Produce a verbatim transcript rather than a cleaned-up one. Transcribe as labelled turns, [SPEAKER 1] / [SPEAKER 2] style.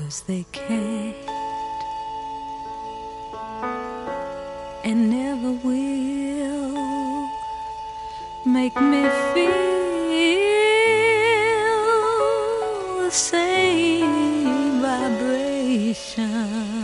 [SPEAKER 1] 'cause they can't and never will make me feel the same vibration